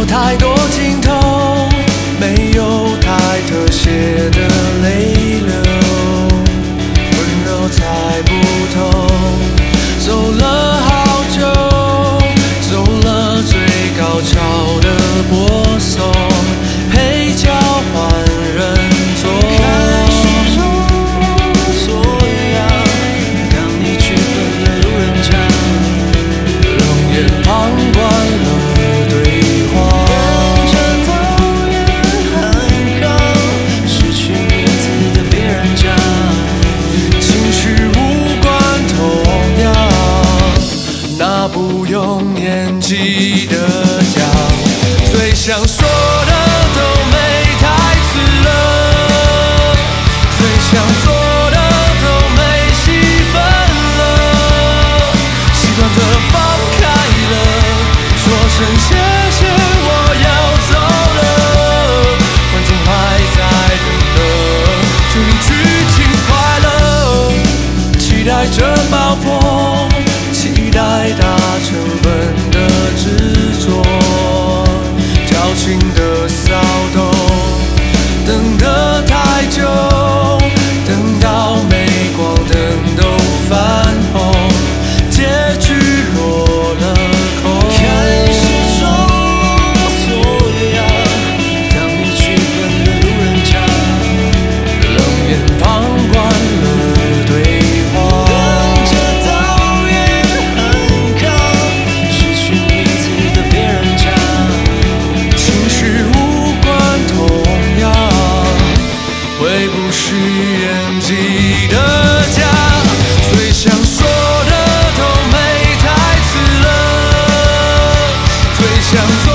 有太多镜头，没有太特写的泪流，温柔猜不透，走了好久，走了最高潮的播送，配角换人做。看书中所样，当你剧本的路人甲，冷眼旁观了对话，跟着导演喊靠，失去名字的别人讲，情绪无关痛痒，那不用年纪的奖，最想说的都没台词了，最想做的都没戏份了，习惯的放开了，说声谢谢我要走了，观众还在等了，祝你剧情快乐，期待着爆破，期待大成本的制作，矫情的骚动，等得太久，等到镁光灯都泛红，结局落了空。看书中所样，当你剧本的路人甲，冷眼旁观了对话，跟着导演喊靠，失去名字的别人讲，情绪无关痛痒，会不是演技的奖，最想说的都没台词了，最想做